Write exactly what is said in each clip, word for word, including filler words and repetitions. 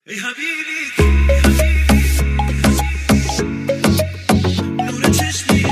ای حبیبی نور چشمی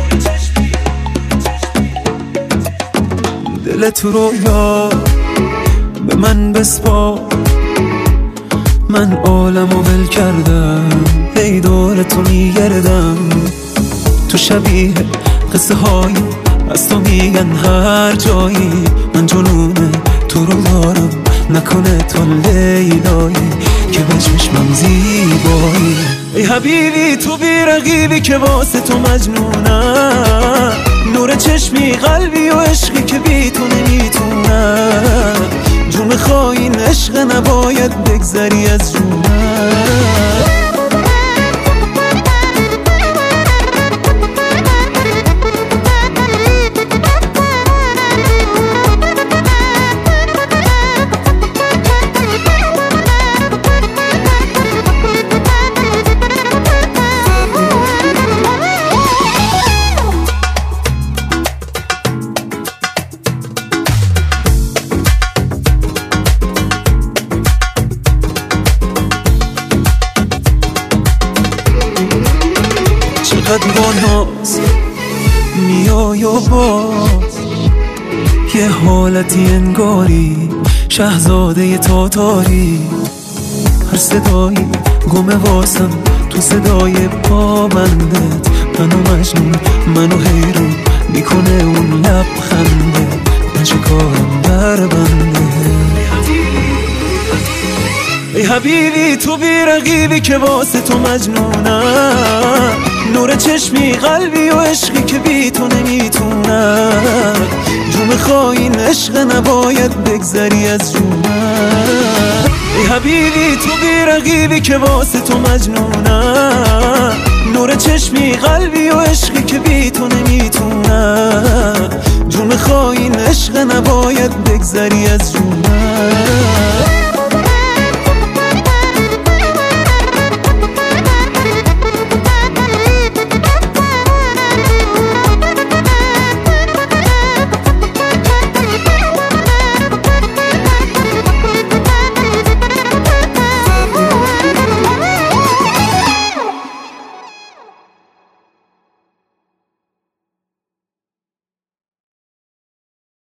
دلت رو یا به من بسپار، من عالمو ول کردم، هی دور تو میگردم. تو شبیه قصه های از تو میگن هر جایی، من جنون تو رو دارم، نکنه تو لیلایی که به چشمم زیبایی. ای حبیبی تو بی رقیبی که واسه تو مجنونم، نور چشمی قلبی و عشقی که بی تو نمیتونم. جون میخوای این عشق نباید بگذری از جونم. چقدر با ناز میای و باز یه حالتی انگاری شهزاده تاتاری. هر صدایی گمه واسم تو صدای پابندت، منو مجنون منو حیرون میکنه اون لبخنده، من چه کارم در بنده. ای حبیبی تو بی رقیبی که واسه تو مجنونم، نور چشمی قلبی و عشقی که بی تو نمیتونم. جون میخوای این عشق نباید بگذری از جونم. ای حبیبی تو بی رقیبی که واسه تو مجنونم، نور چشمی قلبی و عشقی که بی تو نمیتونم. جون میخوای این عشق نباید بگذری از جونم.